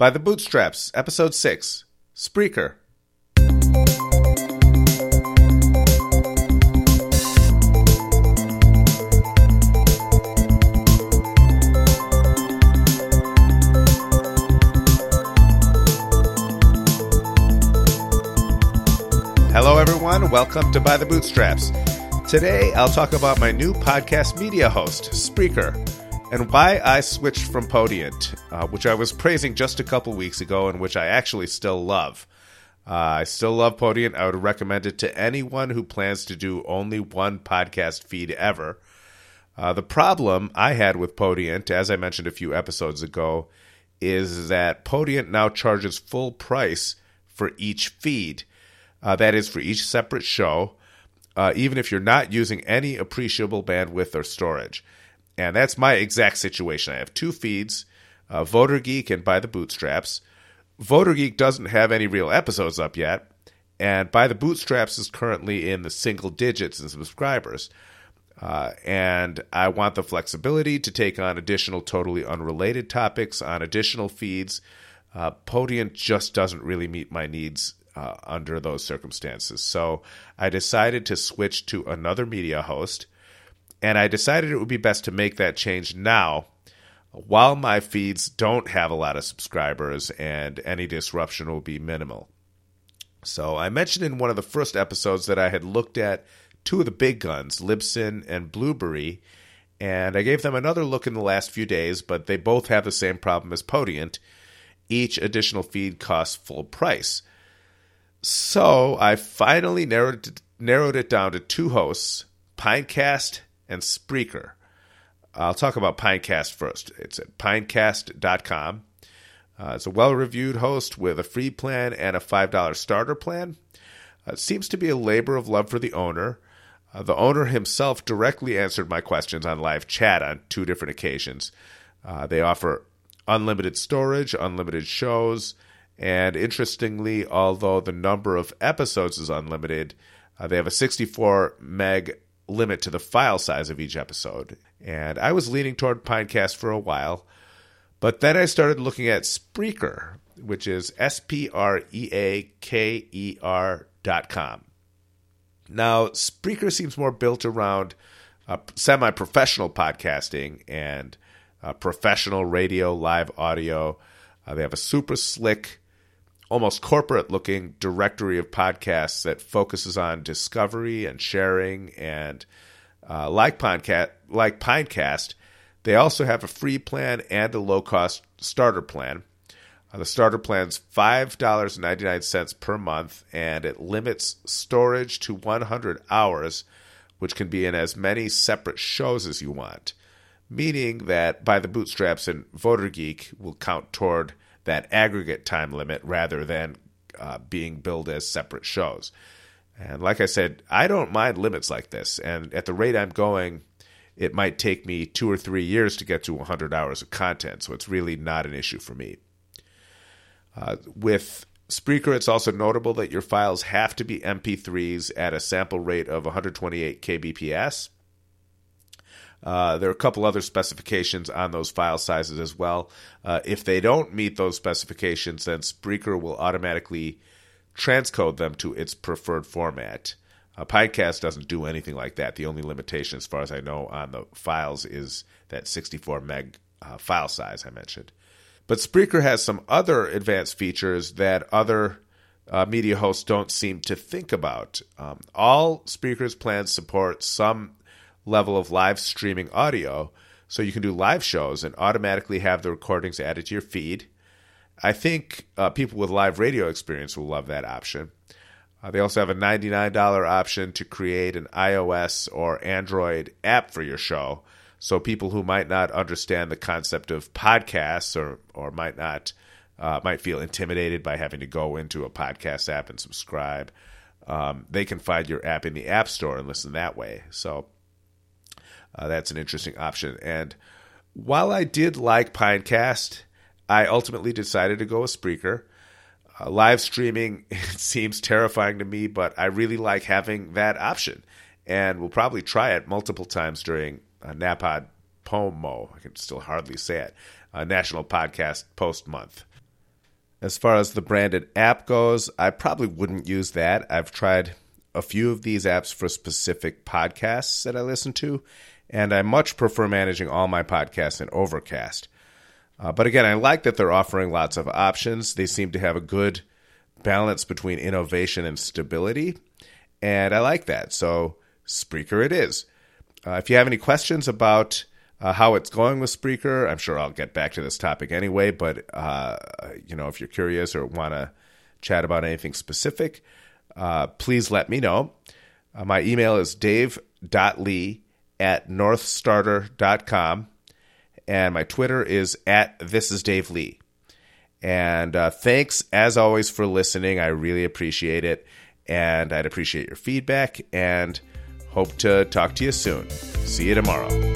By the Bootstraps, Episode 6, Spreaker. Hello everyone, welcome to By the Bootstraps. Today I'll talk about my new podcast media host, Spreaker, and why I switched from Podiant, which I was praising just a couple weeks ago and which I actually still love. I still love Podiant. I would recommend it to anyone who plans to do only one podcast feed ever. The problem I had with Podiant, as I mentioned a few episodes ago, is that Podiant now charges full price for each feed. That is for each separate show, even if you're not using any appreciable bandwidth or storage. And that's my exact situation. I have two feeds, Voter Geek and By the Bootstraps. Voter Geek doesn't have any real episodes up yet, and By the Bootstraps is currently in the single digits in subscribers. And I want the flexibility to take on additional totally unrelated topics on additional feeds. Podiant just doesn't really meet my needs under those circumstances. So I decided to switch to another media host, and I decided it would be best to make that change now while my feeds don't have a lot of subscribers and any disruption will be minimal. So I mentioned in one of the first episodes that I had looked at two of the big guns, Libsyn and Blueberry, and I gave them another look in the last few days, but they both have the same problem as Podiant. Each additional feed costs full price. So I finally narrowed it down to two hosts, Pinecast and Spreaker. I'll talk about Pinecast first. It's at pinecast.com. It's a well-reviewed host with a free plan and a $5 starter plan. It seems to be a labor of love for the owner. The owner himself directly answered my questions on live chat on two different occasions. They offer unlimited storage, unlimited shows, and interestingly, although the number of episodes is unlimited, they have a 64 meg limit to the file size of each episode. And I was leaning toward Pinecast for a while, but then I started looking at Spreaker, which is SPREAKER.com. Now, Spreaker seems more built around semi-professional podcasting and professional radio, live audio. They have a super slick, almost corporate-looking directory of podcasts that focuses on discovery and sharing. And like Pinecast, they also have a free plan and a low-cost starter plan. The starter plan's $5.99 per month, and it limits storage to 100 hours, which can be in as many separate shows as you want, meaning that By the Bootstraps and Voter Geek will count toward that aggregate time limit rather than being billed as separate shows. And like I said, I don't mind limits like this. And at the rate I'm going, it might take me 2 or 3 years to get to 100 hours of content. So it's really not an issue for me. With Spreaker, it's also notable that your files have to be MP3s at a sample rate of 128 kbps. There are a couple other specifications on those file sizes as well. If they don't meet those specifications, then Spreaker will automatically transcode them to its preferred format. Pinecast doesn't do anything like that. The only limitation, as far as I know, on the files is that 64 meg file size I mentioned. But Spreaker has some other advanced features that other media hosts don't seem to think about. All Spreaker's plans support some level of live streaming audio, so you can do live shows and automatically have the recordings added to your feed. I think people with live radio experience will love that option. They also have a $99 option to create an iOS or Android app for your show, so people who might not understand the concept of podcasts or might feel intimidated by having to go into a podcast app and subscribe, they can find your app in the App Store and listen that way. So that's an interesting option. And while I did like Pinecast, I ultimately decided to go with Spreaker. Live streaming seems terrifying to me, but I really like having that option. And we'll probably try it multiple times during NAPOD POMO. I can still hardly say it. National Podcast Post Month. As far as the branded app goes, I probably wouldn't use that. I've tried a few of these apps for specific podcasts that I listen to, and I much prefer managing all my podcasts in Overcast. But again, I like that they're offering lots of options. They seem to have a good balance between innovation and stability, and I like that. So Spreaker it is. If you have any questions about how it's going with Spreaker, I'm sure I'll get back to this topic anyway, but if you're curious or want to chat about anything specific, please let me know. My email is dave.lee@northstarter.com, and my Twitter is @thisisdavelee. And thanks, as always, for listening. I really appreciate it, and I'd appreciate your feedback, and hope to talk to you soon. See you tomorrow.